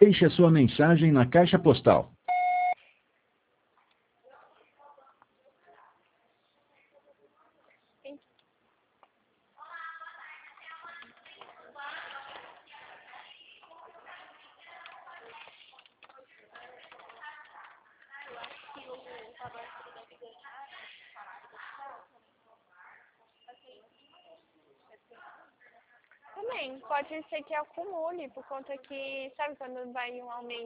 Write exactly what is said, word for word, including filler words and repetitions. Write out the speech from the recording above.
Deixe a sua mensagem na caixa postal. Também, pode ser que acumule, por conta que, sabe quando vai um aumento